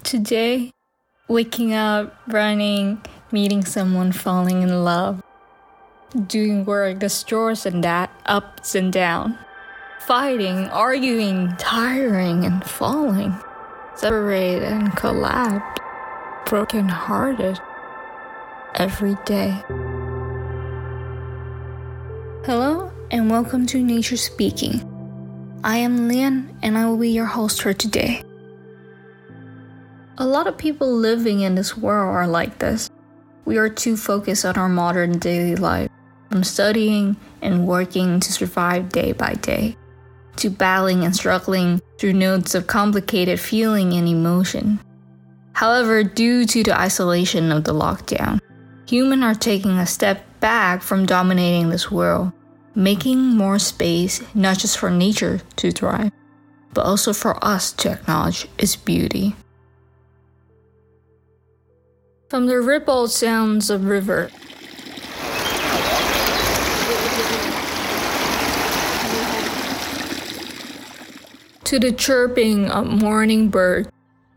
Today, waking up, running, meeting someone, falling in love, doing work, the chores and that, ups and downs, fighting, arguing, tiring and falling, separated and collapsed, broken-hearted, every day. Hello and welcome to Nature Speaking. I am Lian and I will be your host for today. A lot of people living in this world are like this. We are too focused on our modern daily life, from studying and working to survive day by day, to battling and struggling through notes of complicated feeling and emotion. However, due to the isolation of the lockdown, humans are taking a step back from dominating this world, making more space not just for nature to thrive, but also for us to acknowledge its beauty. From the rippled sounds of river to the chirping of morning birds,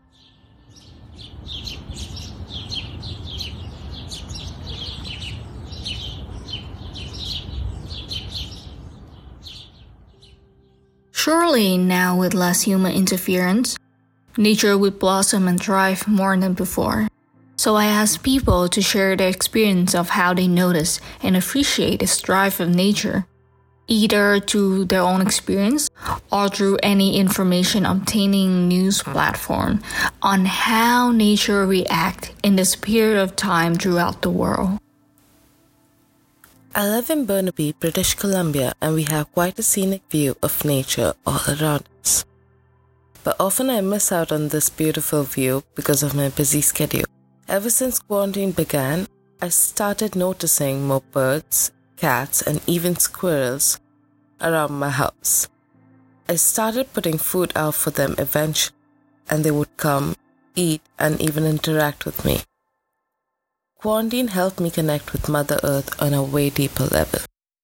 surely now with less human interference, nature would blossom and thrive more than before. So I asked people to share their experience of how they notice and appreciate the strife of nature, either through their own experience or through any information obtaining news platform on how nature reacts in this period of time throughout the world. I live in Burnaby, British Columbia, and we have quite a scenic view of nature all around us. But often I miss out on this beautiful view because of my busy schedule. Ever since quarantine began, I started noticing more birds, cats, and even squirrels around my house. I started putting food out for them eventually, and they would come, eat, and even interact with me. Quarantine helped me connect with Mother Earth on a way deeper level.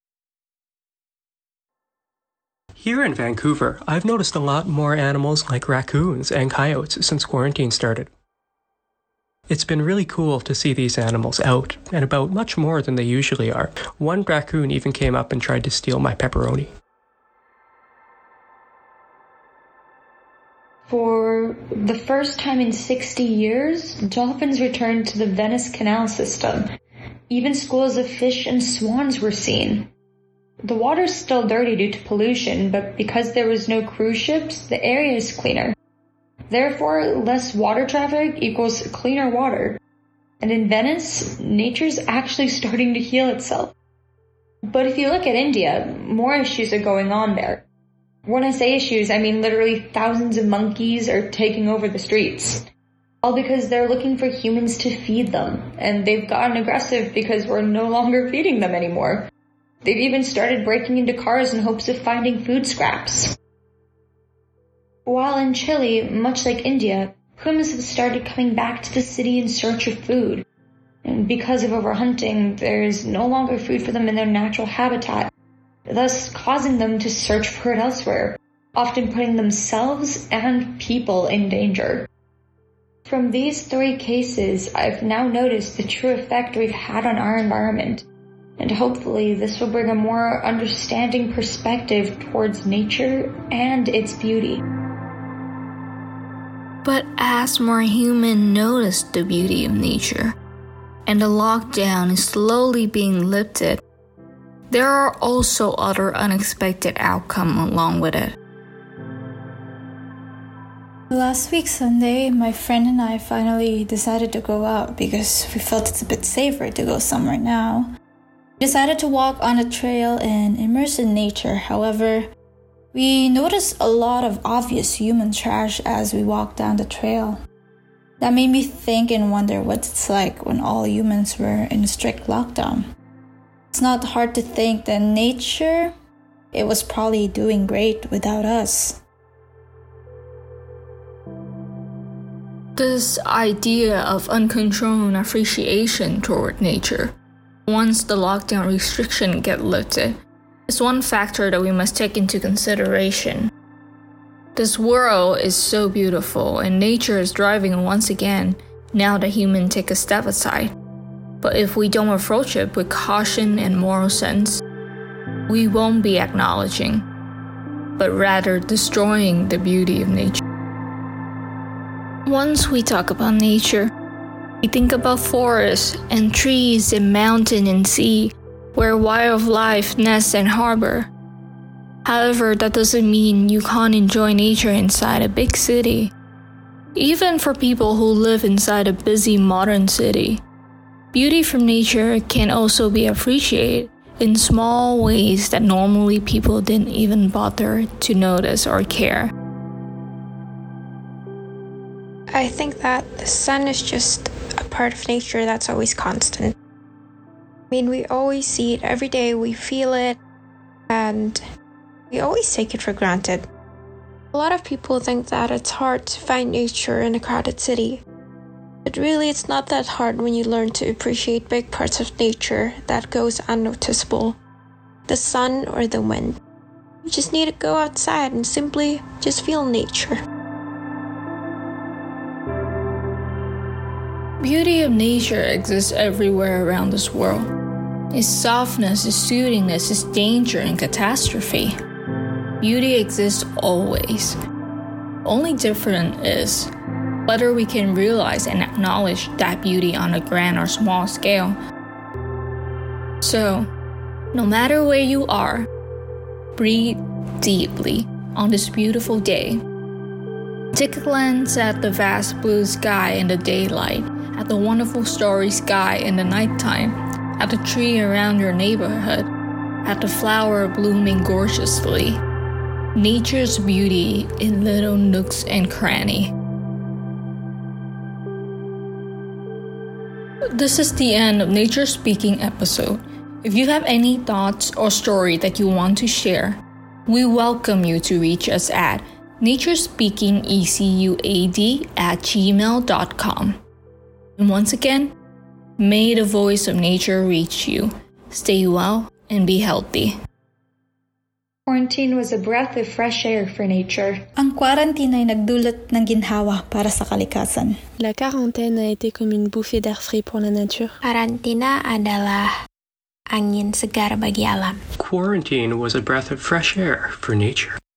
Here in Vancouver, I've noticed a lot more animals like raccoons and coyotes since quarantine started. It's been really cool to see these animals out and about much more than they usually are. One raccoon even came up and tried to steal my pepperoni. For the first time in 60 years, dolphins returned to the Venice Canal system. Even schools of fish and swans were seen. The water's still dirty due to pollution, but because there was no cruise ships, the area is cleaner. Therefore, less water traffic equals cleaner water. And in Venice, nature's actually starting to heal itself. But if you look at India, more issues are going on there. When I say issues, I mean literally thousands of monkeys are taking over the streets. All because they're looking for humans to feed them. And they've gotten aggressive because we're no longer feeding them anymore. They've even started breaking into cars in hopes of finding food scraps. While in Chile, much like India, pumas have started coming back to the city in search of food. And because of overhunting, there is no longer food for them in their natural habitat, thus causing them to search for it elsewhere, often putting themselves and people in danger. From these three cases, I've now noticed the true effect we've had on our environment, and hopefully this will bring a more understanding perspective towards nature and its beauty. But as more humans notice the beauty of nature, and the lockdown is slowly being lifted, there are also other unexpected outcomes along with it. Last week Sunday, my friend and I finally decided to go out because we felt it's a bit safer to go somewhere now. We decided to walk on a trail and immerse in nature. However, we noticed a lot of obvious human trash as we walked down the trail. That made me think and wonder what it's like when all humans were in a strict lockdown. It's not hard to think that nature, it was probably doing great without us. This idea of uncontrolled appreciation toward nature, once the lockdown restriction get lifted, is one factor that we must take into consideration. This world is so beautiful and nature is thriving once again now that humans take a step aside. But if we don't approach it with caution and moral sense, we won't be acknowledging, but rather destroying the beauty of nature. Once we talk about nature, we think about forests and trees and mountain and sea, where wildlife nests and harbor. However, that doesn't mean you can't enjoy nature inside a big city. Even for people who live inside a busy modern city, beauty from nature can also be appreciated in small ways that normally people didn't even bother to notice or care. I think that the sun is just a part of nature that's always constant. I mean, we always see it every day, we feel it, and we always take it for granted. A lot of people think that it's hard to find nature in a crowded city. But really, it's not that hard when you learn to appreciate big parts of nature that goes unnoticeable. The sun or the wind. You just need to go outside and simply just feel nature. Beauty of nature exists everywhere around this world. Its softness, its soothingness, its danger and catastrophe. Beauty exists always. Only different is whether we can realize and acknowledge that beauty on a grand or small scale. So, no matter where you are, breathe deeply on this beautiful day. Take a glance at the vast blue sky in the daylight, at the wonderful starry sky in the nighttime, at the tree around your neighborhood, at the flower blooming gorgeously. Nature's beauty in little nooks and crannies. This is the end of Nature Speaking episode. If you have any thoughts or story that you want to share, we welcome you to reach us at naturespeakingECUAD@gmail.com. And once again, may the voice of nature reach you. Stay well and be healthy. Quarantine was a breath of fresh air for nature. Ang quarantine ay nagdulot ng ginhawa para sa kalikasan. La quarantaine a été comme une bouffée d'air frais pour la nature. Karantina adalah angin segar bagi alam. Quarantine was a breath of fresh air for nature.